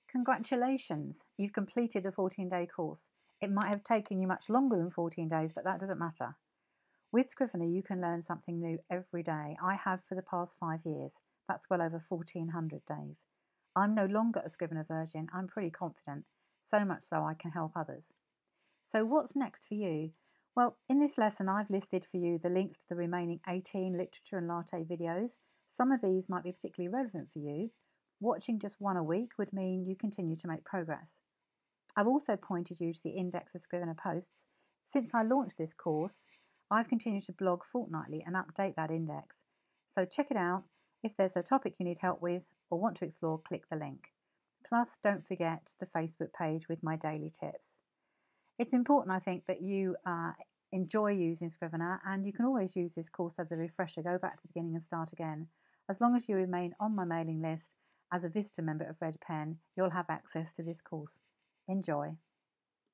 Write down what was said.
Congratulations, you've completed the 14-day course. It might have taken you much longer than 14 days, but that doesn't matter. With Scrivener, you can learn something new every day. I have for the past 5 years. That's well over 1,400 days. I'm no longer a Scrivener virgin. I'm pretty confident, so much so I can help others. So, what's next for you? Well, in this lesson, I've listed for you the links to the remaining 18 literature and latte videos. Some of these might be particularly relevant for you. Watching just one a week would mean you continue to make progress. I've also pointed you to the index of Scrivener posts. Since I launched this course, I've continued to blog fortnightly and update that index. So check it out. If there's a topic you need help with or want to explore, click the link. Plus, don't forget the Facebook page with my daily tips. It's important, I think, that you enjoy using Scrivener, and you can always use this course as a refresher. Go back to the beginning and start again. As long as you remain on my mailing list as a visitor member of Red Pen, you'll have access to this course. Enjoy.